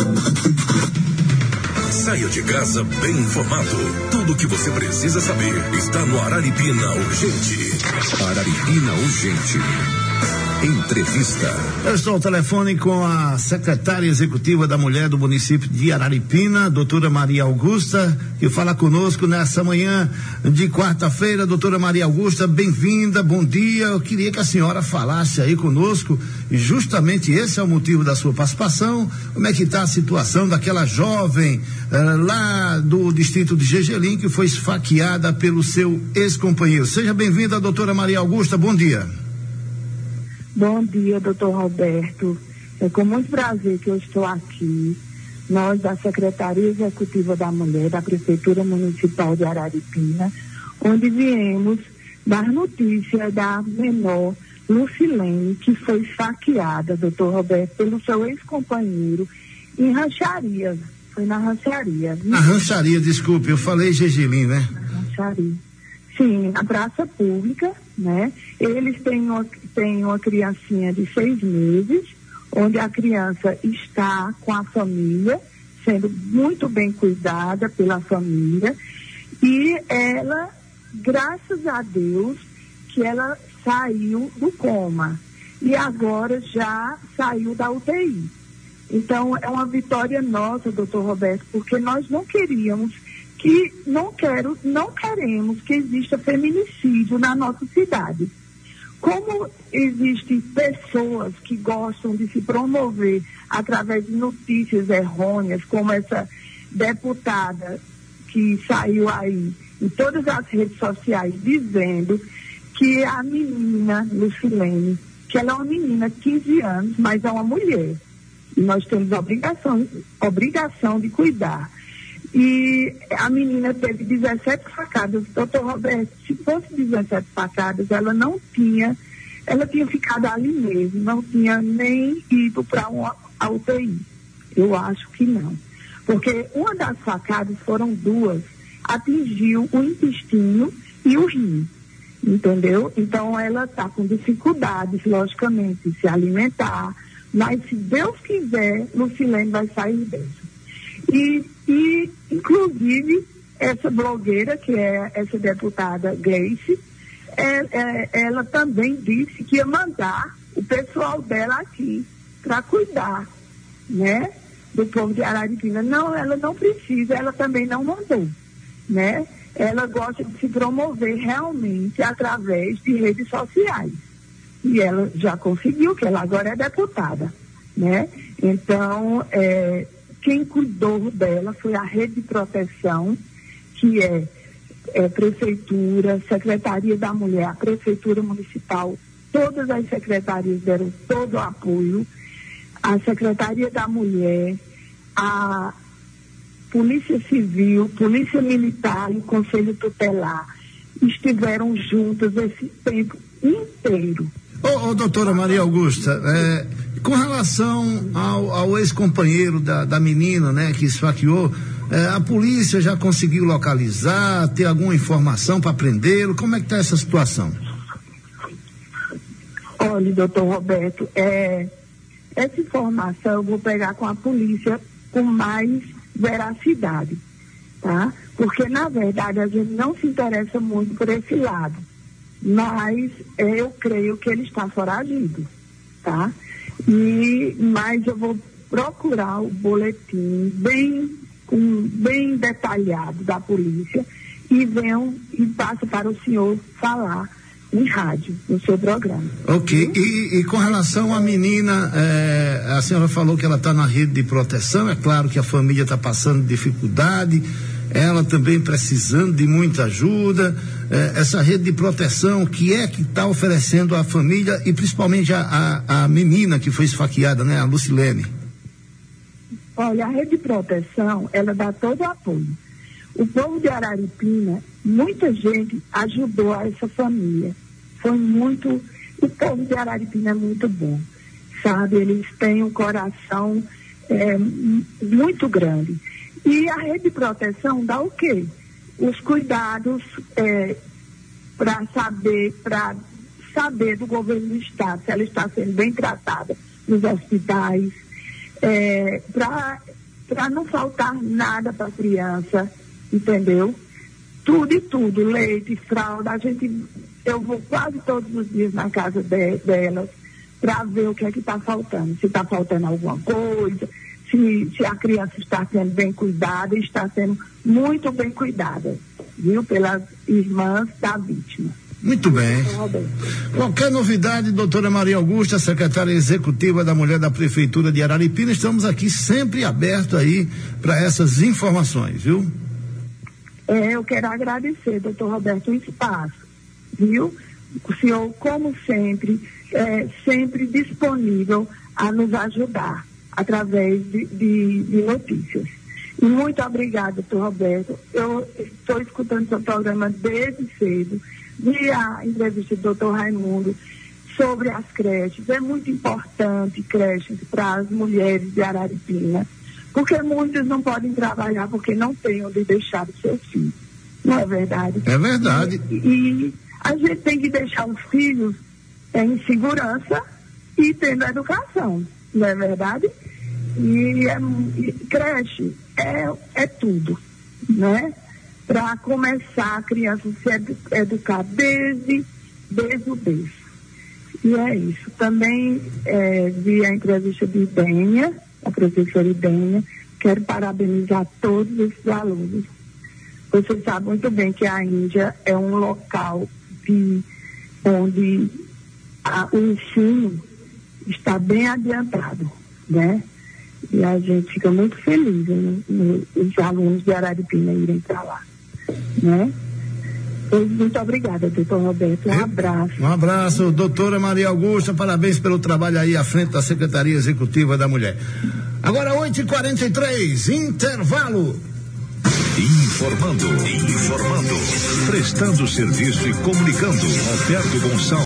Saia de casa bem informado. Tudo o que você precisa saber está no Araripina Urgente. Araripina Urgente. Entrevista. Eu estou ao telefone com a secretária executiva da Mulher do município de Araripina, doutora Maria Augusta, que fala conosco nessa manhã de quarta-feira. Doutora Maria Augusta, bem-vinda, bom dia. Eu queria que a senhora falasse aí conosco, e justamente esse é o motivo da sua participação. Como é que está a situação daquela jovem lá do distrito de Gegelim que foi esfaqueada pelo seu ex-companheiro? Seja bem-vinda, doutora Maria Augusta, bom dia. Bom dia, doutor Roberto. É com muito prazer que eu estou aqui. Nós, da Secretaria Executiva da Mulher, da Prefeitura Municipal de Araripina, onde viemos dar notícia da menor Lucilene, que foi esfaqueada, doutor Roberto, pelo seu ex-companheiro em Rancharia. Foi na Rancharia. Na Rancharia, desculpe, eu falei Gegelim, né? Na Rancharia. Sim, na praça pública, né? Eles têm uma criancinha de 6 meses, onde a criança está com a família, sendo muito bem cuidada pela família, e ela, graças a Deus, que ela saiu do coma, e agora já saiu da UTI. Então, é uma vitória nossa, doutor Roberto, porque nós não queremos que exista feminicídio na nossa cidade. Como existem pessoas que gostam de se promover através de notícias errôneas, como essa deputada que saiu aí em todas as redes sociais dizendo que a menina Lucilene, que ela é uma menina de 15 anos, mas é uma mulher, e nós temos obrigação de cuidar. E a menina teve 17 facadas. Doutor Roberto, se fosse 17 facadas, ela tinha ficado ali mesmo, não tinha nem ido para a UTI. Eu acho que não. Porque uma das facadas, foram 2, atingiu o intestino e o rim, entendeu? Então ela está com dificuldades, logicamente, de se alimentar, mas se Deus quiser, Lucilene vai sair dessa. E, inclusive, essa blogueira, que é essa deputada Gleice, ela também disse que ia mandar o pessoal dela aqui para cuidar, né, do povo de Araripina. Não, ela não precisa, ela também não mandou, né? Ela gosta de se promover realmente através de redes sociais. E ela já conseguiu, que ela agora é deputada, né? Então, quem cuidou dela foi a Rede de Proteção, que é Prefeitura, Secretaria da Mulher, a Prefeitura Municipal, todas as secretarias deram todo o apoio, a Secretaria da Mulher, a Polícia Civil, Polícia Militar e o Conselho Tutelar estiveram juntos esse tempo inteiro. Doutora Maria Augusta, com relação ao ex-companheiro da menina, né, que esfaqueou, a polícia já conseguiu localizar, ter alguma informação para prendê-lo? Como é que está essa situação? Olha, doutor Roberto, essa informação eu vou pegar com a polícia com mais veracidade, tá? Porque, na verdade, a gente não se interessa muito por esse lado, mas eu creio que ele está foragido, tá? Mas eu vou procurar o boletim bem detalhado da polícia e passo para o senhor falar em rádio, no seu programa. Ok, e com relação à menina, a senhora falou que ela está na rede de proteção, é claro que a família está passando dificuldade, ela também precisando de muita ajuda, essa rede de proteção, que está oferecendo à família e principalmente a menina que foi esfaqueada, né, a Lucilene? Olha, a rede de proteção, ela dá todo o apoio. O povo de Araripina, muita gente ajudou a essa família. O povo de Araripina é muito bom, sabe? Eles têm um coração muito grande. E a rede de proteção dá o quê? Os cuidados para saber do governo do estado se ela está sendo bem tratada nos hospitais, para não faltar nada para a criança, entendeu? Tudo e tudo, leite, fralda, eu vou quase todos os dias na casa delas para ver o que é que está faltando, se está faltando alguma coisa, se a criança está sendo bem cuidada, está sendo muito bem cuidada, viu? Pelas irmãs da vítima. Muito bem. Qualquer novidade, doutora Maria Augusta, secretária executiva da Mulher da Prefeitura de Araripina, estamos aqui sempre abertos aí para essas informações, viu? Eu quero agradecer, doutor Roberto, o espaço, viu? O senhor, como sempre, sempre disponível a nos ajudar através de notícias. E muito obrigada, doutor Roberto. Eu estou escutando seu programa desde cedo. Vi a entrevista do doutor Raimundo sobre as creches. É muito importante creches para as mulheres de Araripina, porque muitas não podem trabalhar porque não têm onde deixar os seus filhos. Não é verdade? É verdade. E a gente tem que deixar os filhos em segurança e tendo educação. Não é verdade? E creche é tudo, né? Para começar a criança se educar desde o berço. E é isso. Também vi a entrevista de Idênia, a professora Idênia. Quero parabenizar todos esses alunos. Você sabe muito bem que a Índia é um local onde o ensino está bem adiantado, né? E a gente fica muito feliz os alunos de Araripina irem para lá, né? Muito obrigada, doutor Roberto. Um abraço. Um abraço, doutora Maria Augusta. Parabéns pelo trabalho aí à frente da Secretaria Executiva da Mulher. Agora 8h43, intervalo. Informando, prestando serviço e comunicando. Roberto Gonçalves.